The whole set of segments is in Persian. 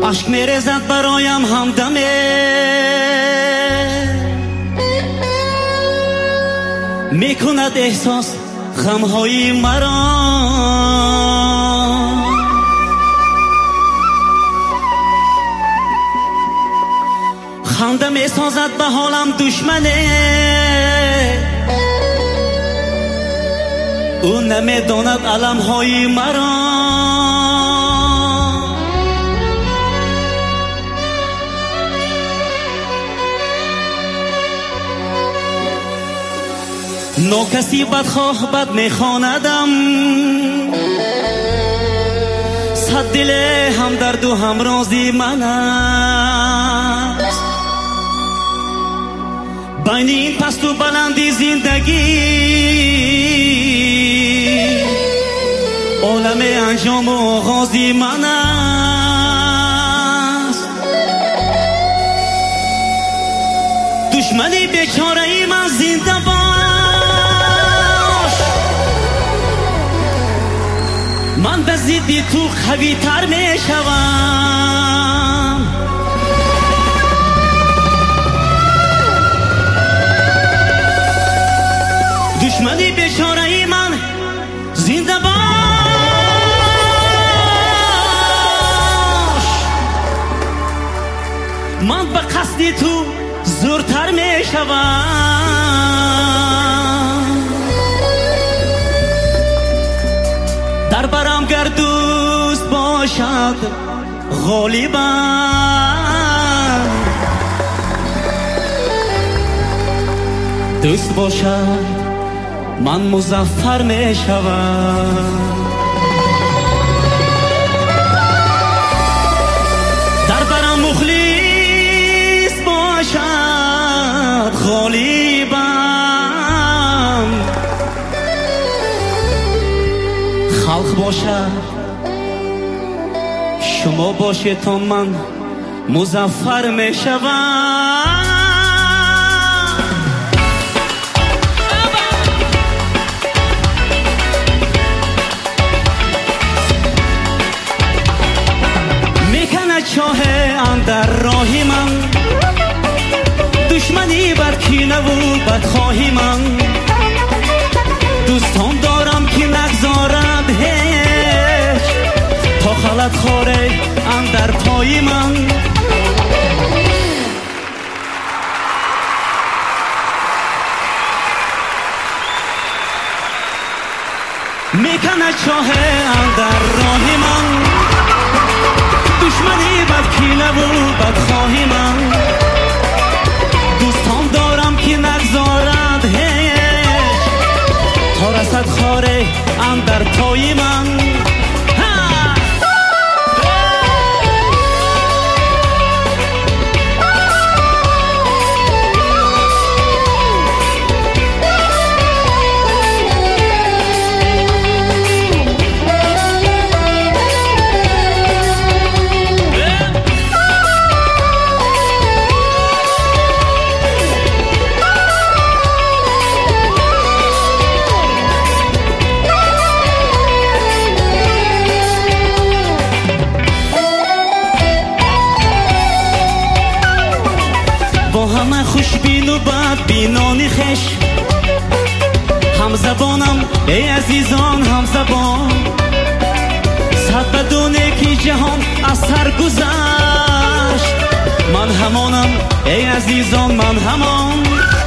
اشک میریزد برایم همدمه میکند احساس غمهای مرا خنده میسازد به حالم دشمنه او نمیداند علمهای مرا ناکسی بدخواه بد میخواندم صد دل همدرد و همرازی من است بین این پست و بلندی زندگی عالم انجام و آغازی من است دشمنی بیچاره ای من زنده باش من به ضد تو قوی تر می شوم دشمنی بیچاره ای من زنده باش من به قصد تو زورتر می شوم در برم گر دوست باشد غالبا دوست باشد من مظفر می شوم در برم مخلص باشد غالبا خلق باشد شما باشه تا من مظفر می شوم میکنه چاه اندر راهی من دشمنی بر کینه و بدخواهی من دوستان دارم که نگذارد هیچ تا خلط خوره اندر پای من میکنه چاه اندر راهی من دشمنی بد کینه و بدخواهی من دوستان دارم که نگذارد هیچ تا رسد خاره اندر پای من همه خوشبین و بدبینانی خش هم زبانم ای عزیزان هم زبان صد بدونه که جهان از سر گذشت من همانم ای عزیزان من همان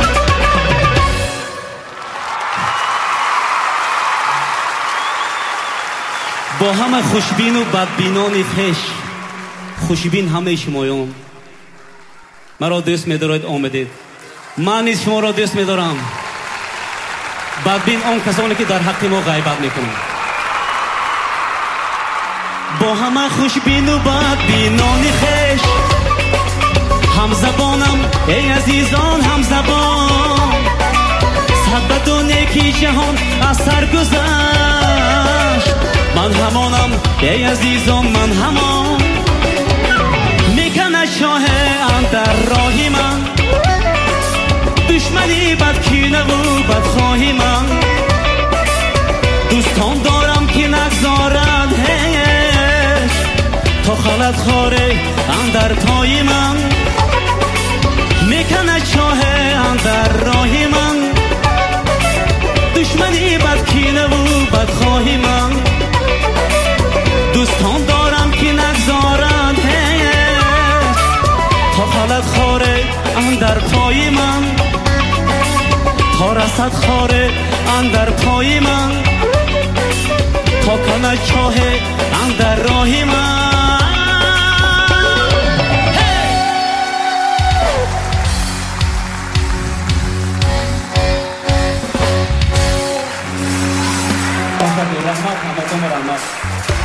با همه خوشبین و بدبینانی خش خوشبین همه شمایان مرا دوست می‌دارید آمدید من نیز شما را دوست می‌دارم بدبین آن کسانی که در حق ما غیبت می‌کنند با همه خوشبین و بدبینان خویش هم زبانم ای عزیزان هم زبان صد بدو نیکی جهان از سر گذشت من همانم ای عزیزان من همان میکنه شاه اندر راهی من دشمنی بد کینه و بدخواهی من دوستان دارم که نگذارد هیچ تا خلط خاره اندر پای من میکنه چاه اندر راه من دشمنی بدکینه و بدخواهی من دوستان دارم که نگذارند تا خالد خاره اندر پای من تا رسد خاره اندر پای من تا کنه چاه اندر راه من رحمت همتون رحمت